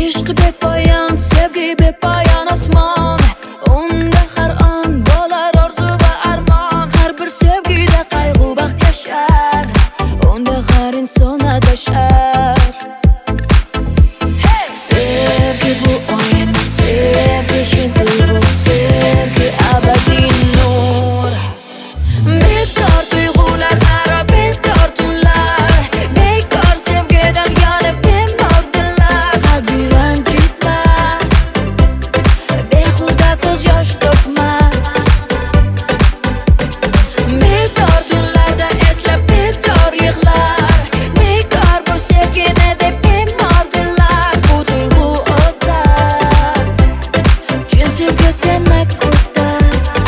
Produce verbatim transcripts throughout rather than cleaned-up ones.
Ishq bepoyon, sevgi bepoyon osmon. Unda har on bo'lar orzu va armon. Har bir sevgida qayg'u baxt yashar. Unda har inson adashar. Sevgi bu o'yin, sevgi shin tuyg'u, sevgi abadiy nur. Bekor tuyg'ular aro, bekor tunlar, bekor sevgidan yonib temor dillar. Qalbi ranjitma, behuda ko'z yosh to'kma. Bekor tunlarda eslab bekor yig'lar, bekor bu sevgini deb temor dillar. Bu tuyg'u o'tar, chin sevgi seni kutar.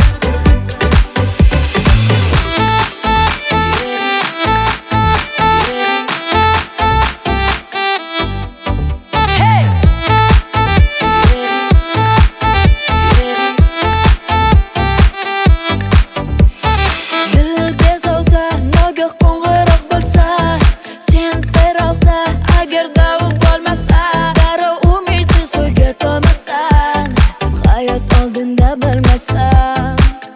Dil bezovta, nogoh qo'ng'iroq bo'lsa, sen feroqda, agar davr bo'lmasa, darrov umidsiz o'yga to'lmasan, hayot oldinda bilmasan.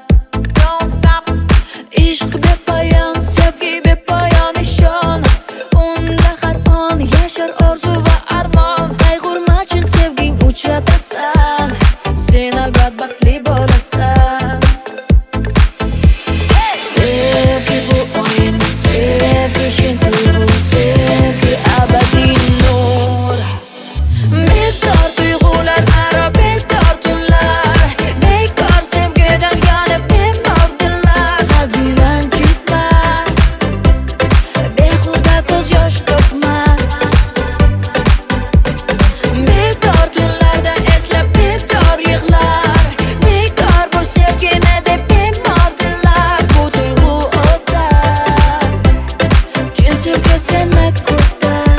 Ishq bepoyon, sevgi bepoyon ishon. Unda har on yashar orzu va armon. Qayg'urma, chin sevging uchratasan, sen albat baxtli bo'lasan. Sevgi bu o'yin, sevgi shin tuyg'u, sevgi abadiy nur. Bekor tuyg'ular aro, bekor tunlar, bekor sevgidan yonib temor dillar. Qalbi ranjitma, behuda ko'z yosh to'kma. Bekor tunlarda eslab bekor yig'lar, bekor bu sevgini deb temor dillar. Bu tuyg'u o'tar, chin sevgi seni kutar.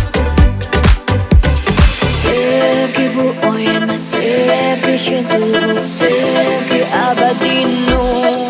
Sevgi bu o'yin, sevgi shin tuyg'u, sevgi abadiy nur.